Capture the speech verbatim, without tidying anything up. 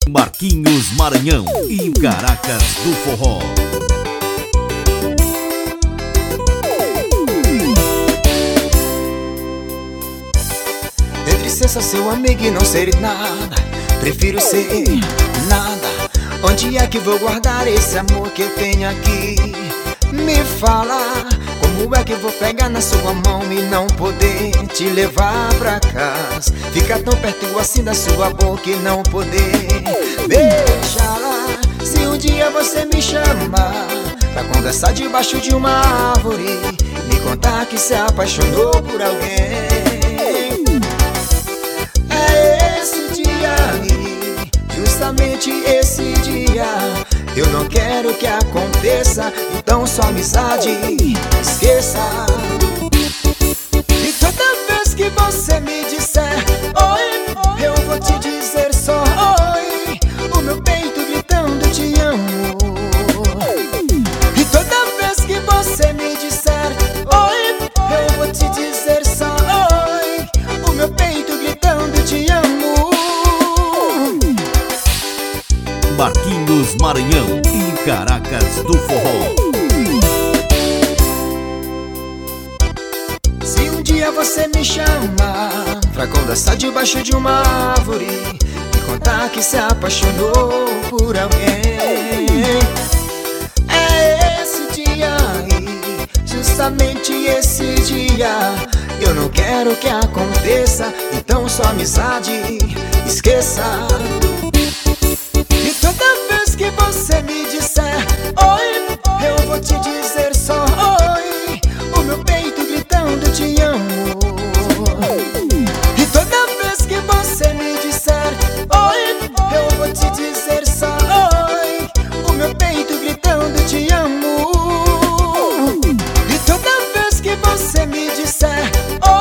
Marquinhos Maranhão e Caracas do Forró. Entre ser só seu amigo e não ser nada, prefiro ser nada. Onde é que vou guardar esse amor que eu tenho aqui? Me fala, como é que eu vou pegar na sua mão e não poder te levar pra casa? Ficar tão perto assim da sua boca e não poder beijá-la. Se um dia você me chamar pra conversar debaixo de uma árvore, me contar que se apaixonou por alguém, é esse dia aí, justamente esse dia. Eu não quero que aconteça, então só amizade esqueça. E toda vez que você me disser oi, eu vou te dizer só oi, o meu peito gritando te amo. E toda vez que você me disser oi, eu vou te dizer só oi, o meu peito gritando te amo. Marquinhos Maranhão e Caracas do Forró. Se um dia você me chamar pra conversar debaixo de uma árvore e contar que se apaixonou por alguém, é esse dia aí, justamente esse dia. Eu não quero que aconteça, então só amizade esqueça. E toda vez que você me disser oi, eu vou te dizer só oi, o meu peito gritando te amo. E toda vez que você me disser oi, eu vou te dizer só oi, o meu peito gritando te amo. E toda vez que você me disser oi,